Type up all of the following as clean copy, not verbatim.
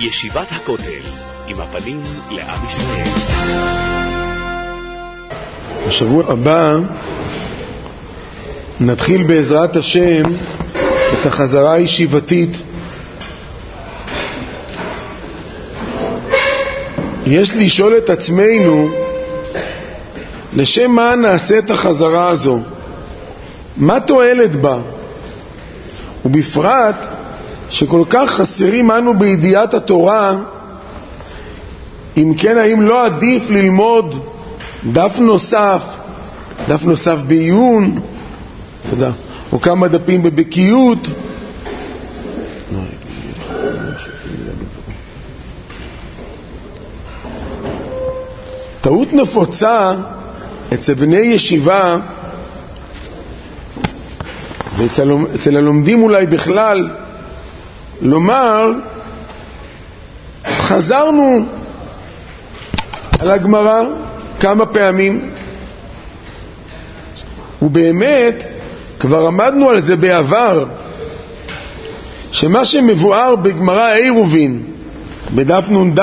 ישיבת הכותל, עם הפנים לעם ישראל. בשבוע הבא נתחיל בעזרת השם את החזרה הישיבתית. יש לשאול את עצמנו לשם מה נעשה את החזרה הזו, מה תועלת בה, ובפרט שכל כך חסרים אנו בידיעת התורה. אם כן, האם לא עדיף ללמוד דף נוסף בעיון, תודה, או כמה דפים בבקיאות? טעות נפוצה אצל בני ישיבה ואצל הלומדים אולי בכלל, לומר חזרנו על הגמרא כמה פעמים, ובאמת כבר עמדנו על זה בעבר, שמה שמבואר בגמרא עירובין בדף נ"ד,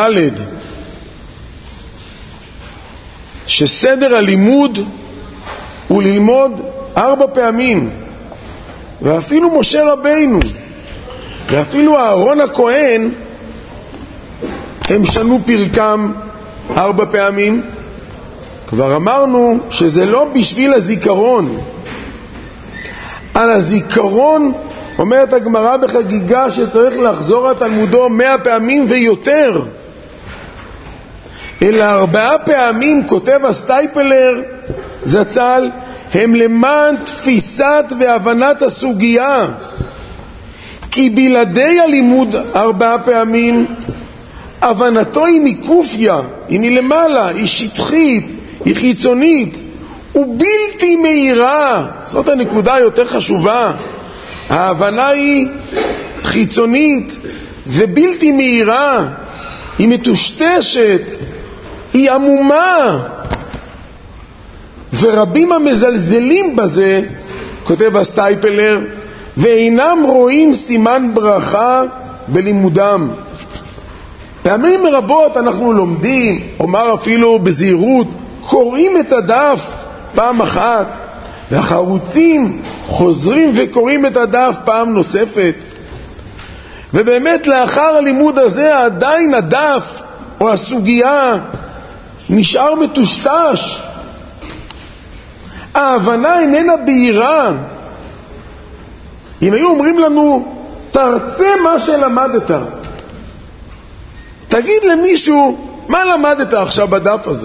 שסדר הלימוד הוא ללמוד 4 פעמים, ואפילו משה רבינו ואפילו אהרון הכהן הם שנו פרקם 4 פעמים. כבר אמרנו שזה לא בשביל הזיכרון. על הזיכרון אומרת הגמרא בחגיגה שצריך לחזור על תלמודו 100 פעמים ויותר, אלא 4 פעמים, כותב הסטייפלר זצ"ל, הם למען תפיסת והבנת הסוגיה, כי בלעדי הלימוד 4 פעמים הבנתו היא מקופיה, היא מלמעלה, היא שטחית, היא חיצונית ובלתי מהירה. זאת הנקודה היותר חשובה. ההבנה היא חיצונית ובלתי מהירה, היא מטושטשת, היא עמומה, ורבים המזלזלים בזה, כותב הסטייפלר, ואינם רואים סימן ברכה בלימודם. פעמים רבות אנחנו לומדים, אומר אפילו בזהירות, קוראים את הדף פעם אחת, והחרוצים חוזרים וקוראים את הדף פעם נוספת, ובאמת לאחר הלימוד הזה עדיין הדף או הסוגיה נשאר מטושטש, ההבנה איננה בהירה. אם היו אומרים לנו תרצה מה שלמדת, תגיד למישהו מה למדת עכשיו בדף הזה,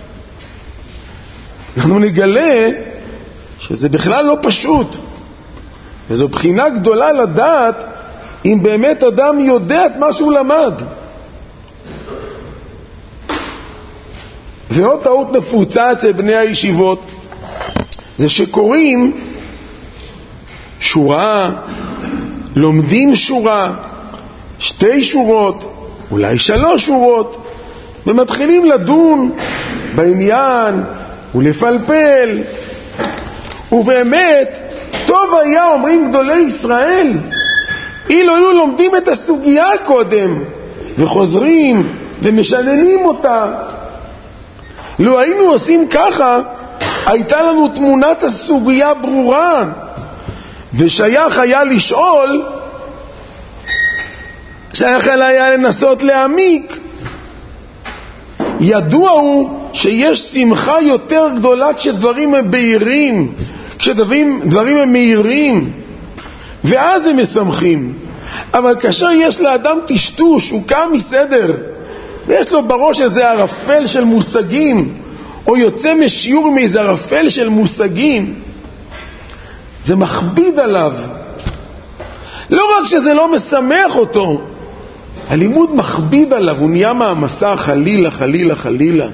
אנחנו נגלה שזה בכלל לא פשוט, וזו בחינה גדולה לדעת אם באמת אדם יודע את מה שהוא למד. ועוד טעות נפוצה אצל בני הישיבות זה שקוראים שורה, לומדים שורה, 2 שורות, אולי 3 שורות, ומתחילים לדון בעניין ולפלפל. ובאמת טוב היה, אומרים גדולי ישראל, אילו היו לומדים את הסוגיה קודם וחוזרים ומשננים אותה. לו היינו עושים ככה, הייתה לנו תמונת הסוגיה ברורה, ושייך היה לשאול, שייך היה לנסות להעמיק. ידוע הוא שיש שמחה יותר גדולה כשדברים הם בהירים, כשדברים הם מהירים, ואז הם משמחים. אבל כאשר יש לאדם טשטוש, הוא קם מסדר ויש לו בראש איזה ערפל של מושגים, או יוצא משיעור מאיזה ערפל של מושגים, זה מכביד עליו. לא רק שזה לא משמח אותו, הלימוד מכביד עליו, הוא נהיה מהמסע, חלילה חלילה חלילה.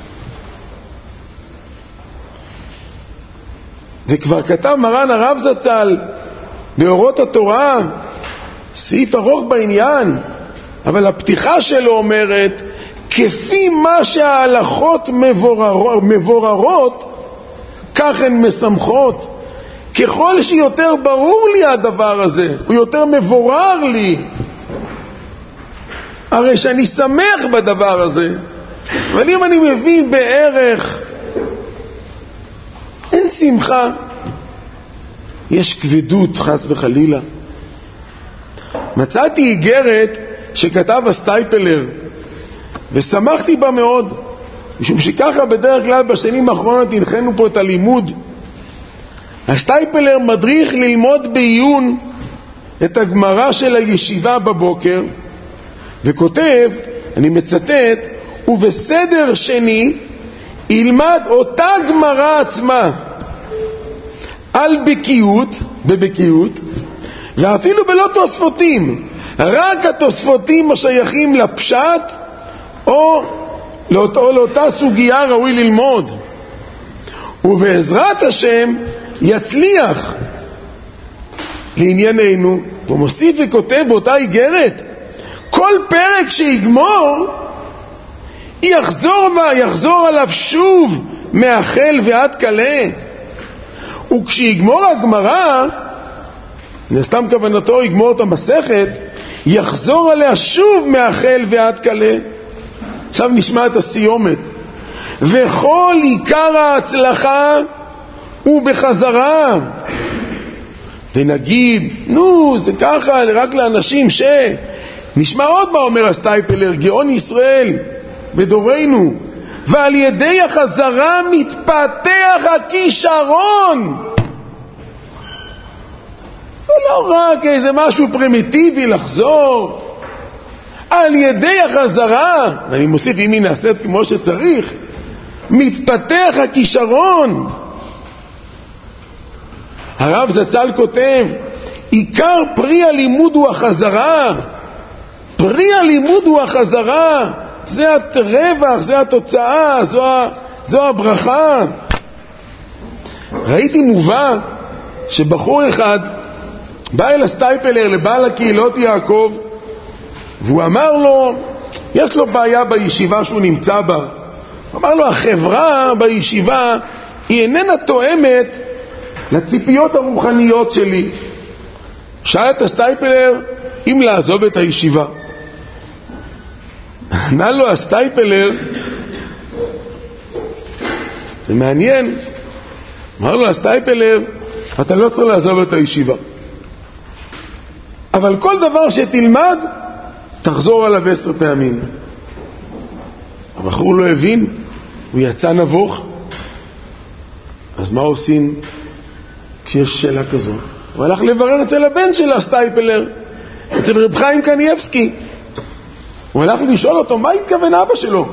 וכבר כתב מרן הרב זצ"ל באורות התורה סעיף ארוך בעניין, אבל הפתיחה שלו אומרת, כפי מה שההלכות מבוררות, כך הן משמחות. ככל שיותר ברור לי הדבר הזה, הוא יותר מבורר לי, הרי שאני שמח בדבר הזה. אבל אם אני מבין בערך, אין שמחה, יש כבדות, חס וחלילה. מצאתי איגרת שכתב הסטייפלר, ושמחתי בה מאוד, משום שככה בדרך כלל בשנים האחרונות הנחנו פה את הלימוד. הסטייפלר מדריך ללמוד בעיון את הגמרא של הישיבה בבוקר, וכותב, אני מצטט, ובסדר שני ילמד אותה גמרא עצמה על בבקיאות, ואפילו בלא תוספותים, רק התוספותים השייכים לפשט או לאותה סוגיה ראוי ללמוד, ובעזרת השם יצליח לענייננו. הוא מוסיף וכותב באותה איגרת, כל פרק שיגמור יחזור עליו שוב מהחל ועד קלה, וכשיגמור הגמרא, נסתם כוונתו יגמור את המסכת, יחזור עליה שוב מהחל ועד קלה. עכשיו נשמע את הסיומת, וכל עיקר ההצלחה הוא בחזרה. ונגיד, זה ככה רק לאנשים נשמע עוד מה אומר הסטייפלר, גאון ישראל בדורנו, ועל ידי החזרה מתפתח הכישרון. זה לא רק איזה משהו פרימיטיבי לחזור, על ידי החזרה, ואני מוסיף, אם היא נעשית כמו שצריך, מתפתח הכישרון. הרב זצ"ל כותב, עיקר פרי הלימוד הוא החזרה. פרי הלימוד הוא החזרה, זה הרווח, זה התוצאה, זו הברכה. ראיתי מובא שבחור אחד בא אל הסטייפלר, לבעל הקהילות יעקב, והוא אמר לו, יש לו בעיה בישיבה שהוא נמצא בה. אמר לו, החברה בישיבה היא איננה תואמת לציפיות הרוחניות שלי. שאל את הסטייפלר אם לעזוב את הישיבה. ענה לו הסטייפלר, זה מעניין, אמר לו הסטייפלר, אתה לא צריך לעזוב את הישיבה, אבל כל דבר שתלמד תחזור עליו 10 פעמים. הבחור לא הבין, הוא יצא נבוך. אז מה עושים כשיש שאלה כזו? הוא הלך לברר אצל הבן של הסטייפלר, אצל רב חיים קניאבסקי. הוא הלך לשאול אותו מה התכוון אבא שלו.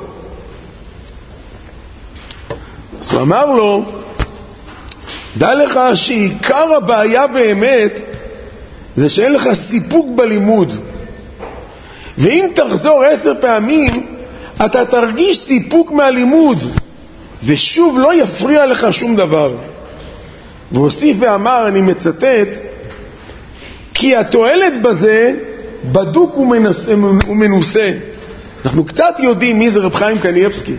אז הוא אמר לו, דע לך שעיקר הבעיה באמת זה שאין לך סיפוק בלימוד, ואם תחזור 10 פעמים אתה תרגיש סיפוק מהלימוד, ושוב לא יפריע לך שום דבר. והוסיף ואמר, אני מצטט, כי התועלת בזה בדוק ומנוסה. אנחנו קצת יודעים מי זה רב חיים קניאבסקי,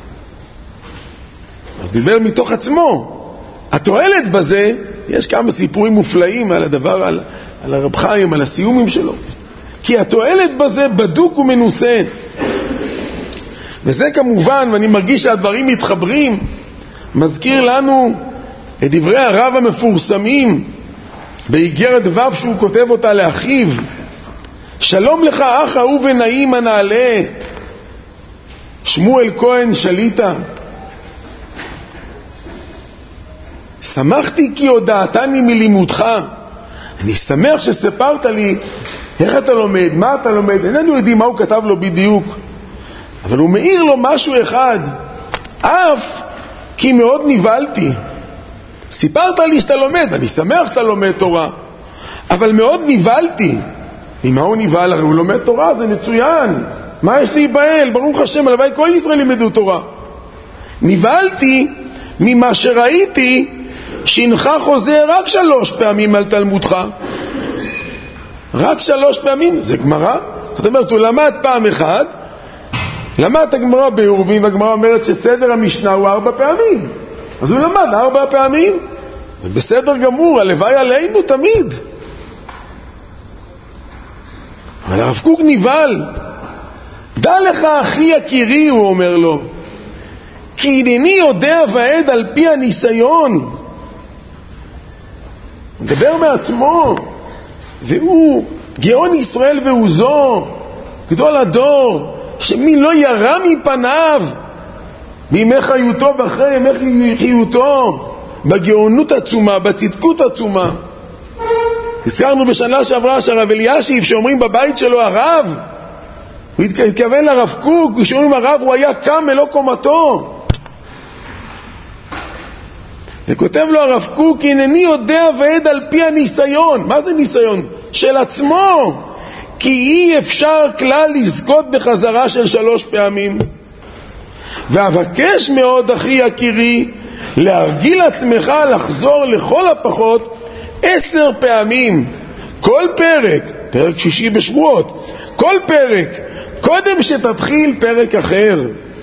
אז דיבר מתוך עצמו. התועלת בזה, יש כמה סיפורים מופלאים על הדבר, על הרב חיים, על הסיומים שלו. כי התועלת בזה בדוק ומנוסה. וזה כמובן, ואני מרגיש שהדברים מתחברים, מזכיר לנו את דברי הרב המפורסמים באיגרת ו' שהוא כותב אותה לאחיו. שלום לך אח אהוב ונעים הנעלה, שמואל כהן שליטה. שמחתי כי הודעתני מלימודך. אני שמח שספרת לי איך אתה לומד, מה אתה לומד. איננו יודעים מה הוא כתב לו בדיוק, אבל הוא מאיר לו משהו אחד. אף כי מאוד נבלתי. סיפרת לי שאתה לומד, אני שמח שאתה לומד תורה, אבל מאוד נבלתי. ממה הוא נבהל? הרי הוא לומד תורה, זה מצוין. מה יש להיבהל? ברוך השם, הלוואי כל ישראל ילמדו תורה. נבהלתי ממה שראיתי שהנך חוזר רק 3 פעמים על תלמודך. רק 3 פעמים, זה גמרא. זאת אומרת, הוא למד פעם אחת, למד את הגמרא בעירובין, והגמרא אומרת שסדר המשנה הוא 4 פעמים. אז הוא למד 4 פעמים. זה בסדר גמור, הלוואי עלינו תמיד. אבל הרב קוק נבהל. דע לך אחי יקירי, הוא אומר לו, כי הנני יודע ועד על פי הניסיון. הוא מדבר מעצמו, והוא גאון ישראל ועוזו, גדול הדור, שמי לא ירא מפניו בימי חיותו ואחרי ימי חיותו, בגאונות עצומה, בצדקות עצומה. הזכרנו בשנה שעברה שהרב אלישיב, שאומרים בבית שלו הרב, הוא התכוון לרב קוק, כשאומרים הרב הוא היה קם מלא קומתו, וכותב לו הרב קוק, הנני יודע ועד על פי הניסיון. מה זה ניסיון? של עצמו, כי אי אפשר כלל לזכות בחזרה של 3 פעמים. ואבקש מאוד אחי יקירי להרגיל עצמך לחזור לכל הפחות 10 פעמים כל פרק, פרק 6 בשבועות, כל פרק, קודם שתתחיל פרק אחר,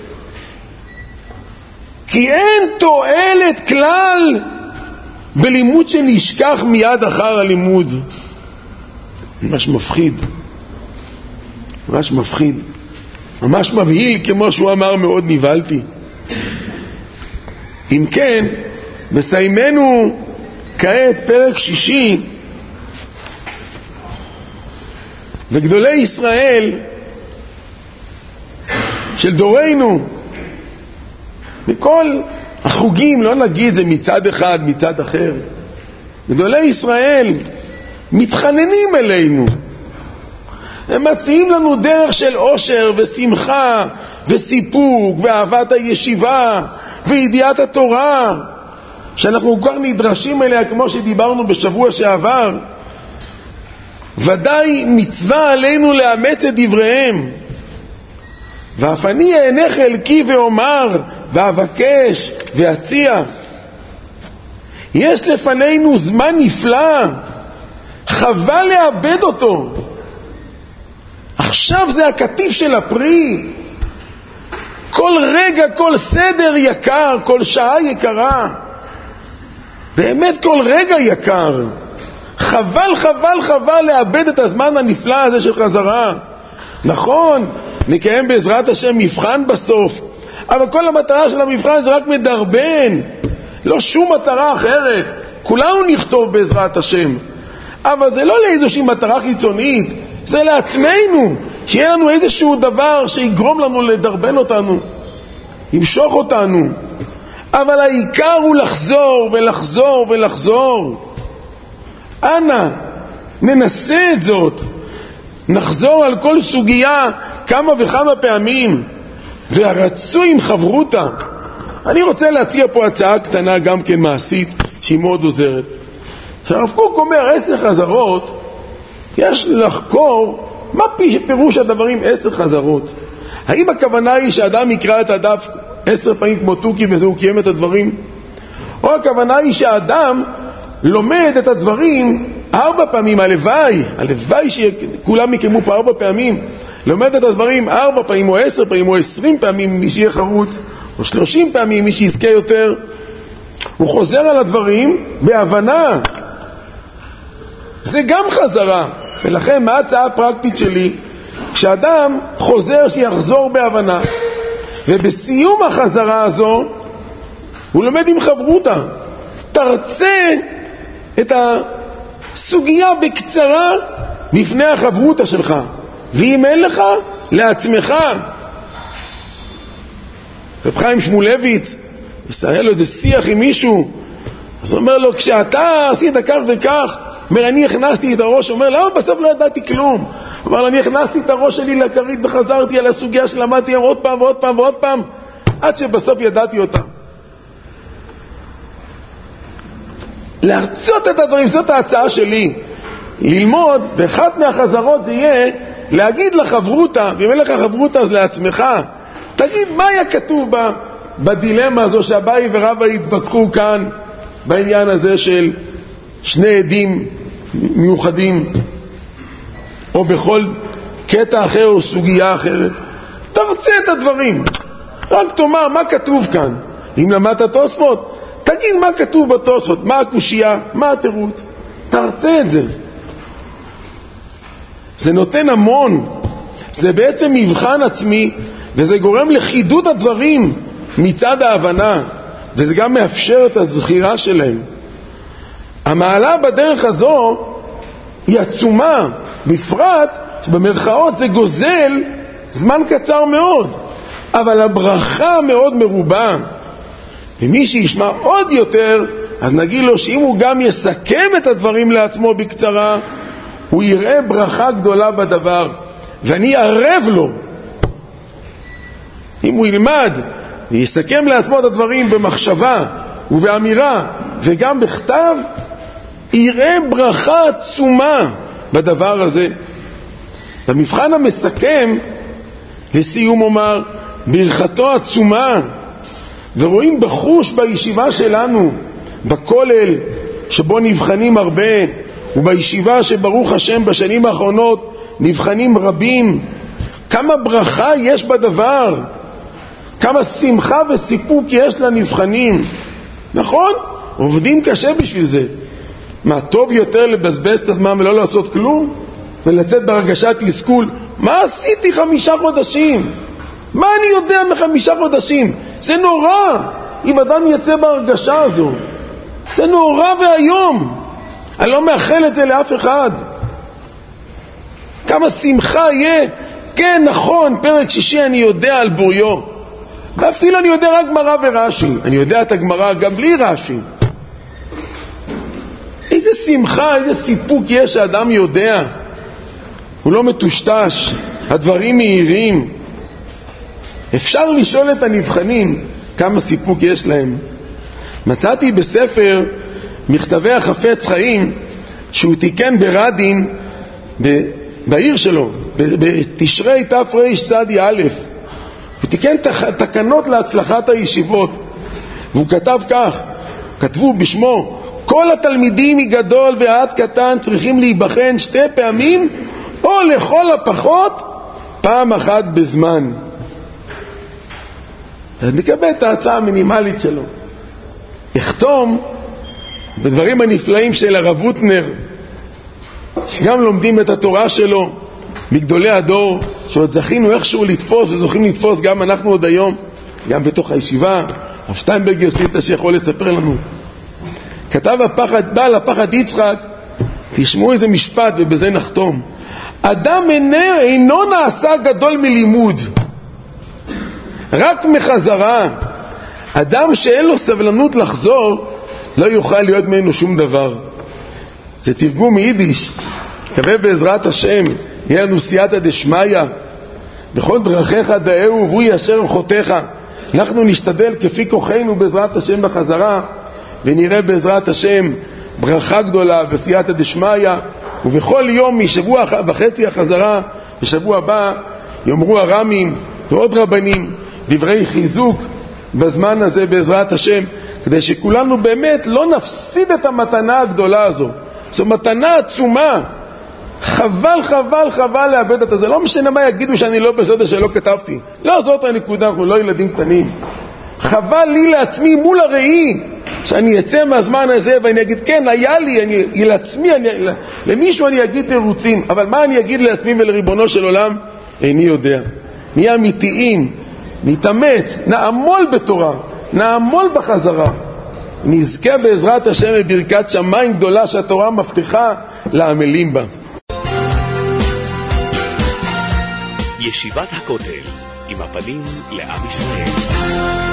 כי אין תועלת כלל בלימוד שנשכח מיד אחר הלימוד. ממש מפחיד, ממש מפחיד, ממש מבהיל, כמו שהוא אמר, מאוד נבהלתי. אם כן, מסיימנו כעת פרק 6, וגדולי ישראל של דורנו, מכל החוגים, לא נגיד זה מצד אחד מצד אחר, גדולי ישראל מתחננים אלינו, הם מציעים לנו דרך של אושר ושמחה וסיפוק ואהבת הישיבה וידיעת התורה, שאנחנו כל כך נדרשים אליה, כמו שדיברנו בשבוע שעבר. ודאי מצווה עלינו לאמץ את דבריהם. ואף אני אענה חלקי ואומר ואבקש ואציע. יש לפנינו זמן נפלא, חבל לאבד אותו. עכשיו זה הקטיף של הפרי. כל רגע, כל סדר יקר, כל שעה יקרה, באמת כל רגע יקר. חבל חבל חבל לאבד את הזמן הנפלא הזה של חזרה. נכון, נקיים בעזרת השם מבחן בסוף, אבל כל המטרה של המבחן זה רק מדרבן, לא שום מטרה אחרת. כולנו נכתוב בעזרת השם, אבל זה לא לאיזושהי מטרה חיצונית, זה לעצמנו, שיהיה לנו איזשהו דבר שיגרום לנו לדרבן אותנו, ימשוך אותנו. אבל העיקר הוא לחזור ולחזור ולחזור. אנא, ננסה את זאת, נחזור על כל סוגיה כמה וכמה פעמים, והרצוי עם חברותה. אני רוצה להציע פה הצעה קטנה גם כן מעשית, שהיא מאוד עוזרת. שהרב קוק אומר 10 חזרות, יש לחקור מה פירוש הדברים 10 חזרות. האם הכוונה היא שאדם יקרא את הדף 10 פעמים כמו תוכי וזהו קיים את הדברים, או הכוונה היא שאדם לומד את הדברים 4 פעמים, הלוואי שכולם יקיימו פה 4 פעמים, לומד את הדברים 4 פעמים או 10 פעמים או 20 פעמים מי שיהיה חרוץ, או 30 פעמים מי שיזכה יותר. הוא חוזר על הדברים בהבנה, זה גם חזרה. ולכן מה ההצעה הפרקטית שלי? כשאדם חוזר שיחזור בהבנה, ובסיום החזרה הזו הוא לומד עם חברותה, תרצה את הסוגיה בקצרה בפני החברותה שלך, ואם אין לך, לעצמך. רב חיים שמואלביץ מסייע לו איזה שיח עם מישהו, אז הוא אומר לו, כשאתה עשית כך וכך, אומר, אני הכנסתי את הראש, אומר, למה בסוף לא ידעתי כלום? אומר, אני הכנסתי את הראש שלי לכרית וחזרתי על הסוגיה שלמדתי עוד פעם ועוד פעם ועוד פעם, עד שבסוף ידעתי אותה. להרצות את הדברים, זאת ההצעה שלי. ללמוד, באחת מהחזרות זה יהיה להגיד לחברותה, ואם אין לך חברותה אז לעצמך, תגיד מה היה כתוב בדילמה הזו שהבאי ורבא התווכחו כאן, בעניין הזה של 2 עדים מיוחדים, או בכל קטע אחר או סוגיה אחרת. תרצה את הדברים, רק תאמר מה כתוב כאן. אם למדת תוספות, תגיד מה כתוב בתוספות, מה הקושייה, מה התירוץ, תרצה את זה. זה נותן המון. זה בעצם מבחן עצמי, וזה גורם לחידוד הדברים מצד ההבנה, וזה גם מאפשר את הזכירה שלהם. המעלה בדרך הזו היא עצומה, בפרט שבמרכאות זה גוזל זמן קצר מאוד, אבל הברכה מאוד מרובה. ומי שישמע עוד יותר, אז נגיד לו שאם הוא גם יסכם את הדברים לעצמו בקצרה, הוא יראה ברכה גדולה בדבר, ואני אערב לו. אם הוא ילמד ויסכם לעצמו את הדברים במחשבה ובאמירה וגם בכתב, יראה ברכה עצומה בדבר הזה. במבחן המסכם, לסיום אומר, ברכתו עצומה, ורואים בחוש בישיבה שלנו, בכולל שבו נבחנים הרבה, ובישיבה שברוך השם בשנים האחרונות נבחנים רבים, כמה ברכה יש בדבר, כמה שמחה וסיפוק יש לנבחנים. נכון? עובדים קשה בשביל זה. מה, טוב יותר לבזבז את הזמן ולא לעשות כלום? ולצאת בהרגשת תסכול? מה עשיתי 5 חודשים? מה אני יודע מ5 חודשים? זה נורא אם אדם יצא בהרגשה הזו. זה נורא והיום. אני לא מאחל את זה לאף אחד. כמה שמחה יהיה. כן, נכון, פרק 6 אני יודע על בוריו, ואפילו אני יודע רק גמרא ורש"י. אני יודע את הגמרא גם בלי רש"י. איזה שמחה, איזה סיפוק יש האדם יודע. הוא לא מטושטש, הדברים מהירים. אפשר לשאול את הנבחנים כמה סיפוק יש להם. מצאתי בספר מכתבי החפץ חיים שהוא תיקן ברדין בעיר שלו, בתשרי תרצ"א. הוא תיקן תקנות להצלחת הישיבות, והוא כתב כך, כתבו בשמו: כל התלמידים מגדול ועד קטן צריכים להיבחן 2 פעמים, או לכל הפחות פעם אחת בזמן. אז נקבל את ההצעה המינימלית שלו. יחתום בדברים הנפלאים של הרב רוטנר, שגם לומדים את התורה שלו מגדולי הדור, שעוד זכינו איכשהו לתפוס וזוכים לתפוס גם אנחנו עוד היום, גם בתוך הישיבה. הרב שטיינברגר סיטה שיכול לספר לנו. כתב בעל הפחד יצחק, תשמעו איזה משפט ובזה נחתום: אדם אינו נעשה גדול מלימוד, רק מחזרה. אדם שאין לו סבלנות לחזור, לא יוכל להיות ממנו שום דבר. זה תרגום מיידיש. מקווה בעזרת השם יהיה לנו סייעתא דשמיא, בכל דרכיך דאהו והוא ישר חותיך. אנחנו נשתדל כפי כוחנו בעזרת השם בחזרה, ונראה בעזרת השם ברכה גדולה בסייעתא דשמיא. ובכל יום משבוע וחצי החזרה, בשבוע הבא יאמרו הרמים ועוד רבנים דברי חיזוק בזמן הזה בעזרת השם, כדי שכולנו באמת לא נפסיד את המתנה הגדולה הזו. זו מתנה עצומה. חבל חבל חבל לאבד את זה. לא משנה מה יגידו שאני לא בסדר שלא כתבתי, לא זאת הנקודה. אנחנו לא ילדים קטנים. חבל לי לעצמי מול הראי שאני אצא מהזמן הזה ואני אגיד כן היה לי, לעצמי, למישהו אני אגיד תירוצים, אבל מה אני אגיד לעצמי ולריבונו של עולם? איני יודע. נהיה אמיתיים, נתאמץ, נעמול בתורה, נעמול בחזרה, נזכה בעזרת השם בברכת שמיים גדולה שהתורה מבטיחה לעמלים בה. ישיבת הכותל, עם הפנים לעם ישראל.